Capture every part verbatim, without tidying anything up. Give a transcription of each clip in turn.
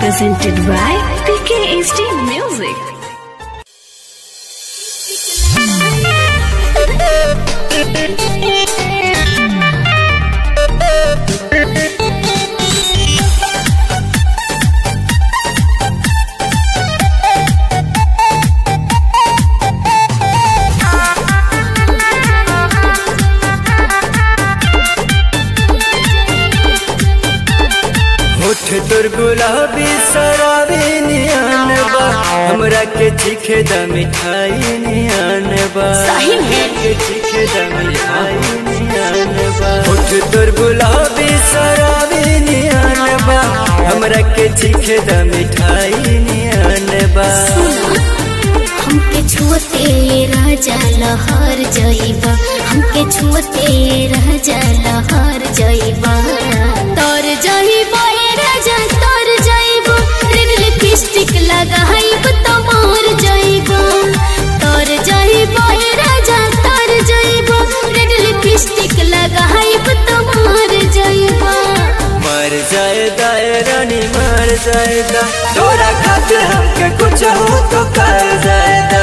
presented by P K S D Music. तोर गुलाबी सराबी नियान बा हमरा के चीखे द मिठाई नियान बा के चीखे द मिठाई नियान बा उठ तोर गुलाबी सराबी नियान बा हमरा के चीखे द मिठाई नियान बा हमके छुअते राजा लहर जइबा हमके छुअते राजा लहर जइबा तोर जइबा राजा तोर जइबा रेड लिपस्टिक लगाइब त मोर जइबा तोर जइबा राजा तोर जइबा रेड लिपस्टिक लगाइब त मोर जइबा मर जाएदा रानी मर जाएदा तोरा खातिर हमके कुछ हो तो कर जाएदा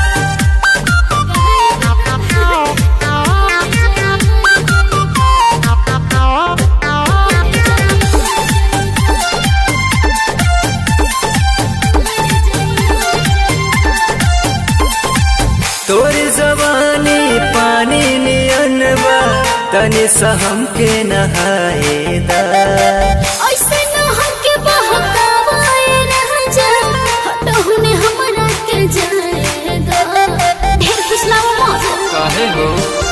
तोरी जवानी पानी नियन बा तनी सा हमके नहाएदा ऐसे न हमके बहकावे राजा हटहुने हमरा के जाएगा ढेर फुसलावा मत काहे हो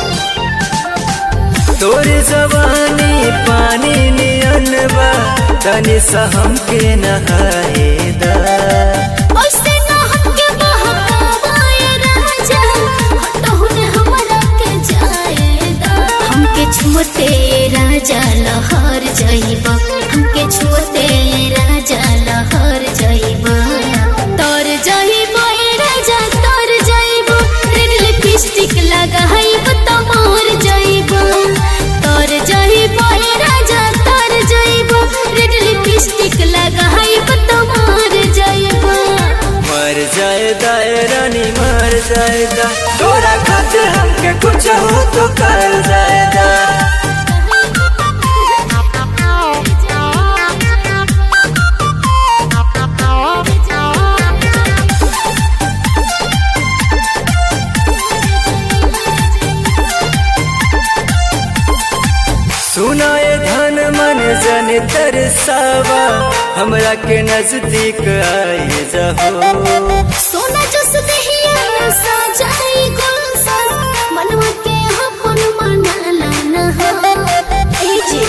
तोरी जवानी पानी नियन बा तनी सा हमके नहाएदा ऐसे न हमके बहकावे राजा हटहुने हमरा के जाएगा हमके छुअते राजा लहर जइबा हमके छुअते राजा लहर जइबा तोर जइबा राजा तोर जइबा रेड लिपस्टिक लगाइब त मोर जइबा तोर जइबा राजा तोर जइबा रेड लिपस्टिक लगाइब त मोर जइबा मर जाएदा रानी मर जाएदा तोरा खातिर हमके कुछ हो तो कर जाएदा सुनाए धन मन जन तरसावा हमरा के नजदीक आए जहो सोना जस देहिया सजाई गुलशन मनवा के अपन मनाला न हो ए जी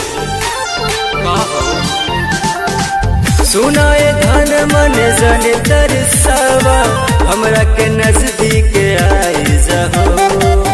सुनाए धन मन जन तरसावा हमरा के नजदीक आए जहो